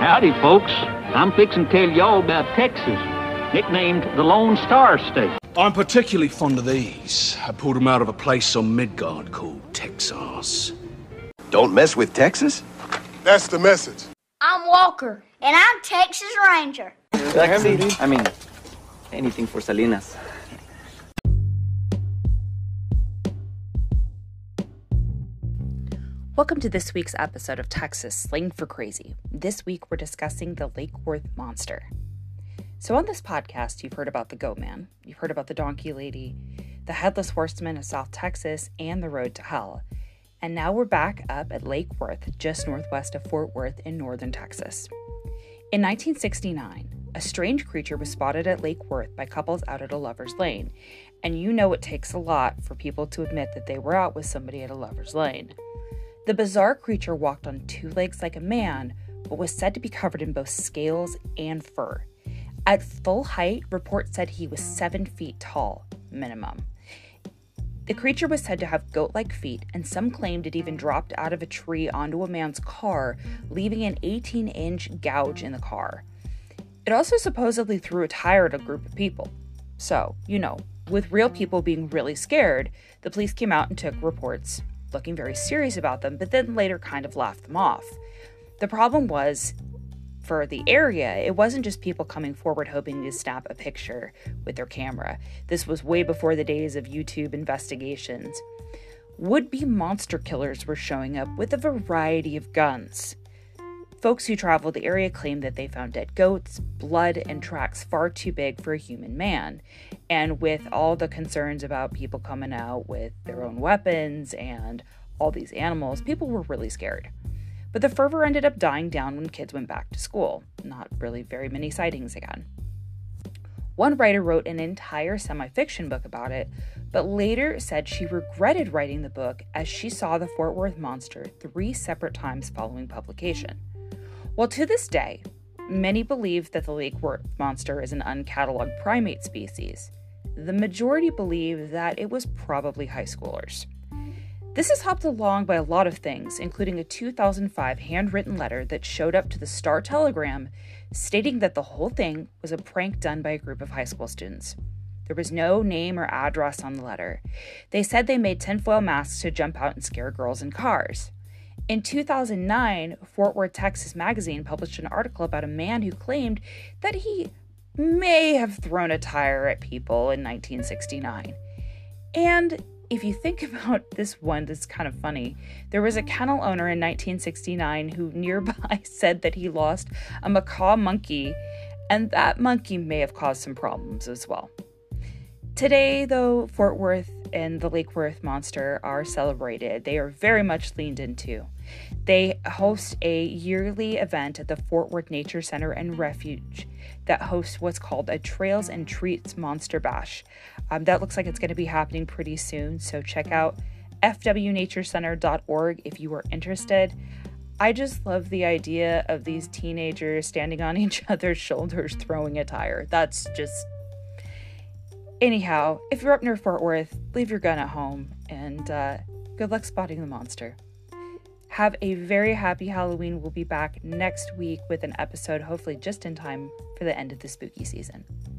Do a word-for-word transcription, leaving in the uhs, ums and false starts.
Howdy, folks. I'm fixing to tell y'all about Texas, nicknamed the Lone Star State. I'm particularly fond of these. I pulled them out of a place on Midgard called Texas. Don't mess with Texas? That's the message. I'm Walker, and I'm Texas Ranger. Taxi. I mean, anything for Salinas. Welcome to this week's episode of Texas Slang for Crazy. This week we're discussing the Lake Worth Monster. So on this podcast, you've heard about the Goat Man, you've heard about the Donkey Lady, the Headless Horseman of South Texas, and the Road to Hell. And now we're back up at Lake Worth, just northwest of Fort Worth in northern Texas. In nineteen sixty-nine, a strange creature was spotted at Lake Worth by couples out at a lover's lane. And you know it takes a lot for people to admit that they were out with somebody at a lover's lane. The bizarre creature walked on two legs like a man, but was said to be covered in both scales and fur. At full height, reports said he was seven feet tall, minimum. The creature was said to have goat-like feet, and some claimed it even dropped out of a tree onto a man's car, leaving an eighteen-inch gouge in the car. It also supposedly threw a tire at a group of people. So, you know, with real people being really scared, the police came out and took reports, looking very serious about them, but then later kind of laughed them off. The problem was, for the area, it wasn't just people coming forward hoping to snap a picture with their camera. This was way before the days of YouTube investigations. Would-be monster killers were showing up with a variety of guns. Folks who traveled the area claimed that they found dead goats, blood, and tracks far too big for a human man. And with all the concerns about people coming out with their own weapons and all these animals, people were really scared. But the fervor ended up dying down when kids went back to school. Not really very many sightings again. One writer wrote an entire semi-fiction book about it, but later said she regretted writing the book as she saw the Fort Worth monster three separate times following publication. Well, to this day, many believe that the Lake Worth monster is an uncatalogued primate species. The majority believe that it was probably high schoolers. This is hopped along by a lot of things, including a two thousand five handwritten letter that showed up to the Star Telegram stating that the whole thing was a prank done by a group of high school students. There was no name or address on the letter. They said they made tinfoil masks to jump out and scare girls in cars. In two thousand nine, Fort Worth, Texas magazine published an article about a man who claimed that he may have thrown a tire at people in nineteen sixty-nine. And if you think about this one, that's kind of funny. There was a kennel owner in nineteen sixty-nine who nearby said that he lost a macaw monkey, and that monkey may have caused some problems as well. Today, though, Fort Worth and the Lake Worth monster are celebrated. They are very much leaned into. They host a yearly event at the Fort Worth Nature Center and Refuge that hosts what's called a Trails and Treats Monster Bash. Um, that looks like it's going to be happening pretty soon, so check out f w nature center dot org if you are interested. I just love the idea of these teenagers standing on each other's shoulders throwing a tire. That's just... Anyhow, if you're up near Fort Worth, leave your gun at home, and uh, good luck spotting the monster. Have a very happy Halloween. We'll be back next week with an episode, hopefully just in time for the end of the spooky season.